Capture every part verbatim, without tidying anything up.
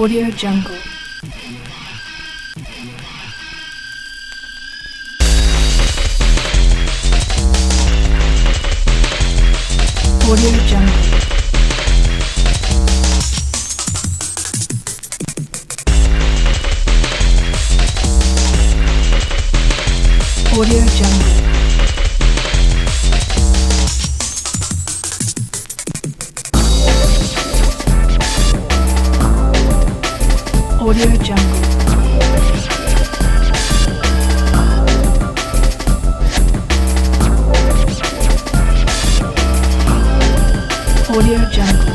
Audio Jungle. Audio Jungle. Audio Jungle. Audio Jungle. Audio Jungle.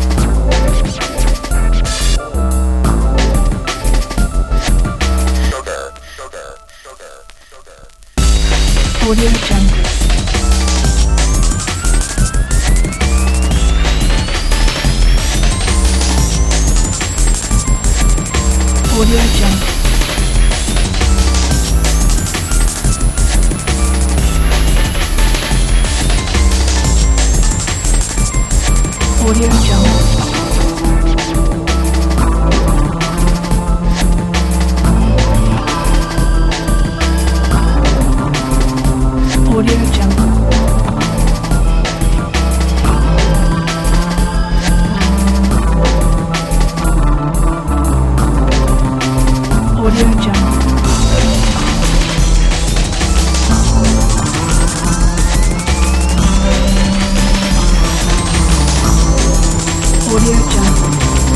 Sugar, sugar, sugar, sugar. Audio Jungle. Audio Jungle. Audio Jungle. Audio Jungle. Audio Jungle. Audio Jungle.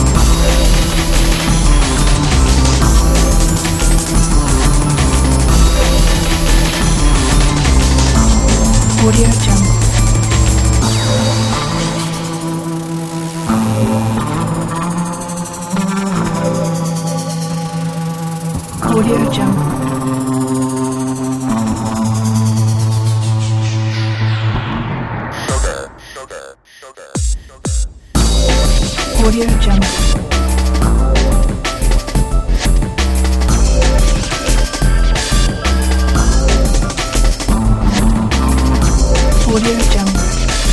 Audio Jungle. Audio Jungle. Sugar, sugar, sugar, sugar. Audio Jungle. Audio Jungle.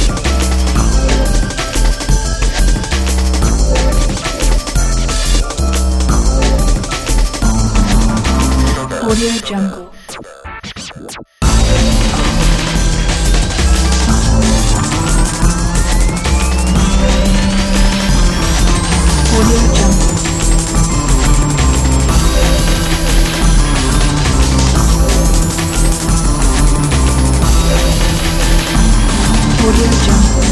Audio Jungle. Audio Jungle. Audio Jungle.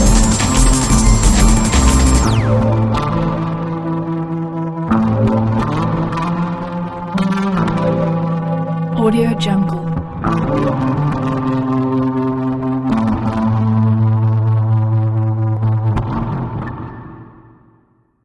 Audio Jungle.